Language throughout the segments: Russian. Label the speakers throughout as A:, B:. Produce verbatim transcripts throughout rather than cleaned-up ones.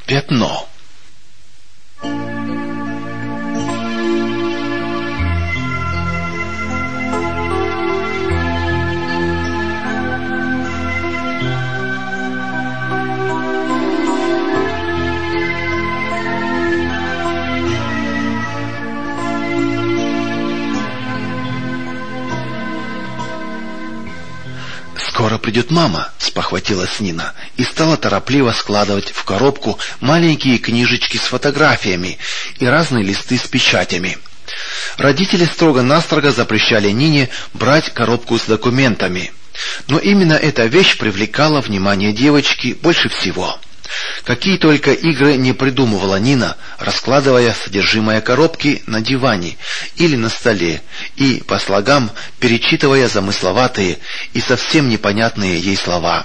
A: Пятно. «Скоро придет мама», — спохватилась Нина и стала торопливо складывать в коробку маленькие книжечки с фотографиями и разные листы с печатями. Родители строго-настрого запрещали Нине брать коробку с документами, но именно эта вещь привлекала внимание девочки больше всего. Какие только игры не придумывала Нина, раскладывая содержимое коробки на диване или на столе и по слогам перечитывая замысловатые и совсем непонятные ей слова.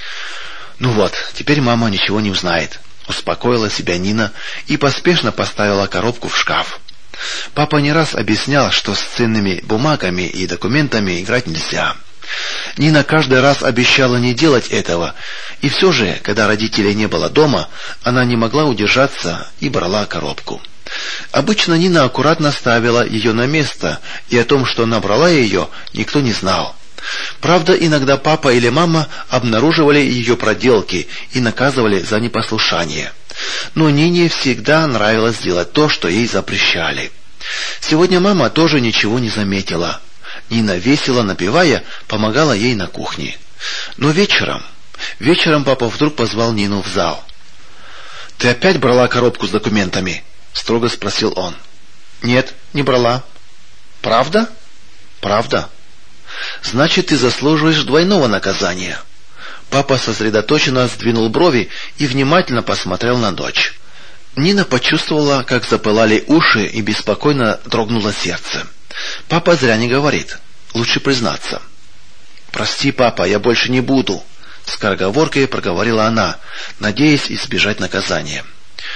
A: «Ну вот, теперь мама ничего не узнает», — успокоила себя Нина и поспешно поставила коробку в шкаф. Папа не раз объяснял, что с ценными бумагами и документами играть нельзя. Нина каждый раз обещала не делать этого, и все же, когда родителей не было дома, она не могла удержаться и брала коробку. Обычно Нина аккуратно ставила ее на место, и о том, что она брала ее, никто не знал. Правда, иногда папа или мама обнаруживали ее проделки и наказывали за непослушание. Но Нине всегда нравилось делать то, что ей запрещали. Сегодня мама тоже ничего не заметила. Нина, весело напевая, помогала ей на кухне. Но вечером, вечером папа вдруг позвал Нину в зал. «Ты опять брала коробку с документами?» — строго спросил он. «Нет, не брала». «Правда?» «Правда». «Значит, ты заслуживаешь двойного наказания». Папа сосредоточенно сдвинул брови и внимательно посмотрел на дочь. Нина почувствовала, как запылали уши, и беспокойно дрогнуло сердце. Папа зря не говорит, лучше признаться. «Прости, папа, я больше не буду», — скороговоркой проговорила она, надеясь избежать наказания.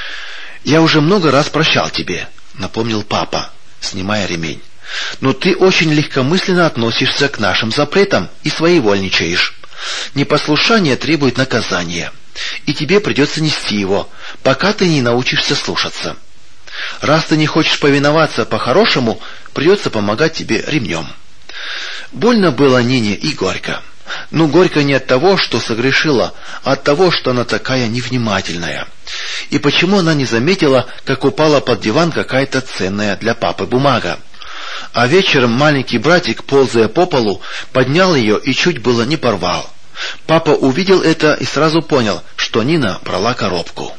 A: «Я уже много раз прощал тебе», — напомнил папа, снимая ремень. «Но ты очень легкомысленно относишься к нашим запретам и своевольничаешь. Непослушание требует наказания, и тебе придется нести его, пока ты не научишься слушаться. Раз ты не хочешь повиноваться по-хорошему, придется помогать тебе ремнем». Больно было Нине и горько. Но горько не от того, что согрешила, а от того, что она такая невнимательная. И почему она не заметила, как упала под диван какая-то ценная для папы бумага. А вечером маленький братик, ползая по полу, поднял ее и чуть было не порвал. Папа увидел это и сразу понял, что Нина брала коробку.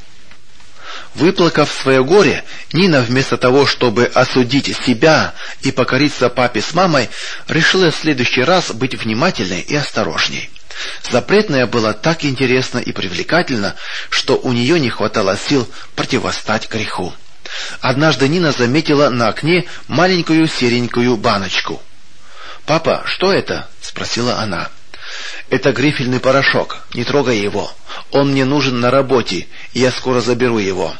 A: Выплакав свое горе, Нина, вместо того, чтобы осудить себя и покориться папе с мамой, решила в следующий раз быть внимательной и осторожней. Запретное было так интересно и привлекательно, что у нее не хватало сил противостать греху. Однажды Нина заметила на окне маленькую серенькую баночку. «Папа, что это?» — спросила она. «Это грифельный порошок, не трогай его. Он мне нужен на работе, и я скоро заберу его».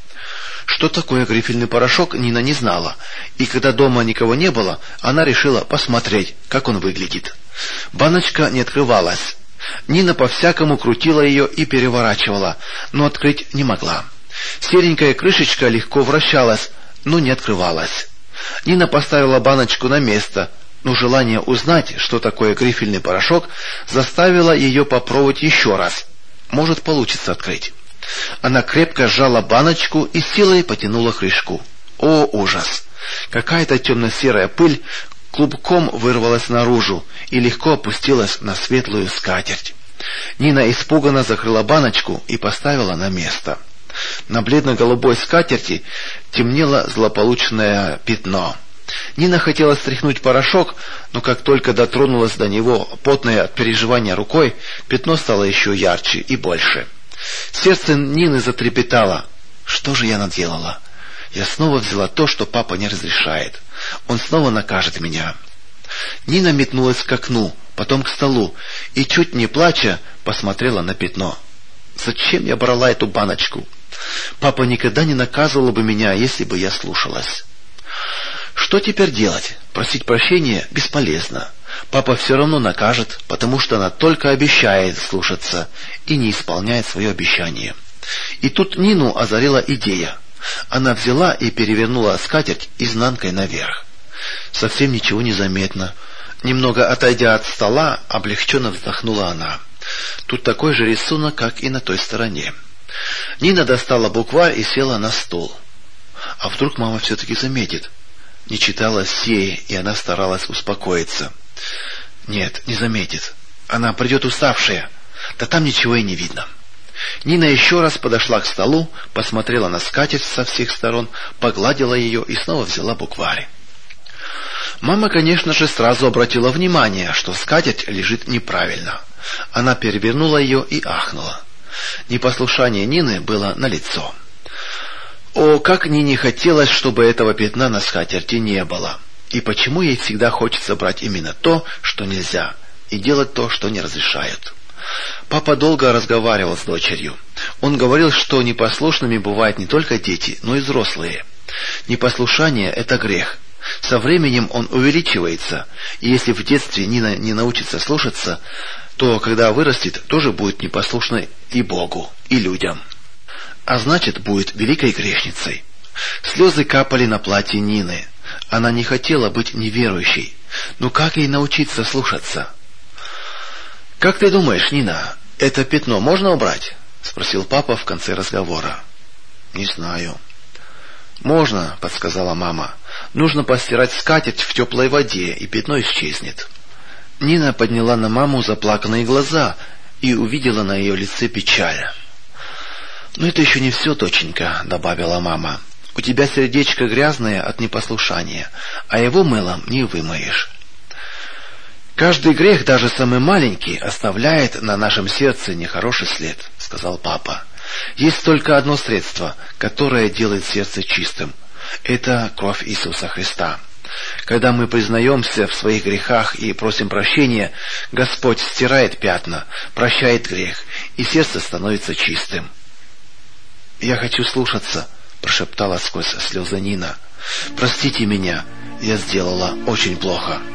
A: Что такое грифельный порошок, Нина не знала, и когда дома никого не было, она решила посмотреть, как он выглядит. Баночка не открывалась. Нина по-всякому крутила ее и переворачивала, но открыть не могла. Серенькая крышечка легко вращалась, но не открывалась. Нина поставила баночку на место, но желание узнать, что такое грифельный порошок, заставило ее попробовать еще раз. Может, получится открыть. Она крепко сжала баночку и силой потянула крышку. О, ужас! Какая-то темно-серая пыль клубком вырвалась наружу и легко опустилась на светлую скатерть. Нина испуганно закрыла баночку и поставила на место. На бледно-голубой скатерти темнело злополучное пятно. Нина хотела стряхнуть порошок, но как только дотронулась до него потной от переживания рукой, пятно стало еще ярче и больше. Сердце Нины затрепетало. Что же я наделала? Я снова взяла то, что папа не разрешает. Он снова накажет меня. Нина метнулась к окну, потом к столу, и, чуть не плача, посмотрела на пятно. Зачем я брала эту баночку? Папа никогда не наказывал бы меня, если бы я слушалась. Что теперь делать? Просить прощения бесполезно. Папа все равно накажет, потому что она только обещает слушаться и не исполняет свое обещание. И тут Нину озарила идея. Она взяла и перевернула скатерть изнанкой наверх. Совсем ничего не заметно. Немного отойдя от стола, облегченно вздохнула она. Тут такой же рисунок, как и на той стороне. Нина достала букварь и села на стол. А вдруг мама все-таки заметит? Не читала сеи, и она старалась успокоиться. Нет, не заметит. Она придет уставшая. Да там ничего и не видно. Нина еще раз подошла к столу, посмотрела на скатерть со всех сторон, погладила ее и снова взяла букварь. Мама, конечно же, сразу обратила внимание, что скатерть лежит неправильно. Она перевернула ее и ахнула. Непослушание Нины было налицо. О, как Нине хотелось, чтобы этого пятна на скатерти не было. И почему ей всегда хочется брать именно то, что нельзя, и делать то, что не разрешают. Папа долго разговаривал с дочерью. Он говорил, что непослушными бывают не только дети, но и взрослые. Непослушание — это грех. Со временем он увеличивается, и если в детстве Нина не научится слушаться, то, когда вырастет, тоже будет непослушной и Богу, и людям. А значит, будет великой грешницей. Слезы капали на платье Нины. Она не хотела быть неверующей. Но как ей научиться слушаться? — Как ты думаешь, Нина, это пятно можно убрать? — спросил папа в конце разговора. — Не знаю. — Можно, — подсказала мама. — Нужно постирать скатерть в теплой воде, и пятно исчезнет. Нина подняла на маму заплаканные глаза и увидела на ее лице печаль. — Но это еще не все, доченька, — добавила мама. — У тебя сердечко грязное от непослушания, а его мылом не вымоешь. «Каждый грех, даже самый маленький, оставляет на нашем сердце нехороший след», — сказал папа. «Есть только одно средство, которое делает сердце чистым. Это кровь Иисуса Христа. Когда мы признаемся в своих грехах и просим прощения, Господь стирает пятна, прощает грех, и сердце становится чистым». «Я хочу слушаться», — прошептала сквозь слезы Нина. «Простите меня, я сделала очень плохо».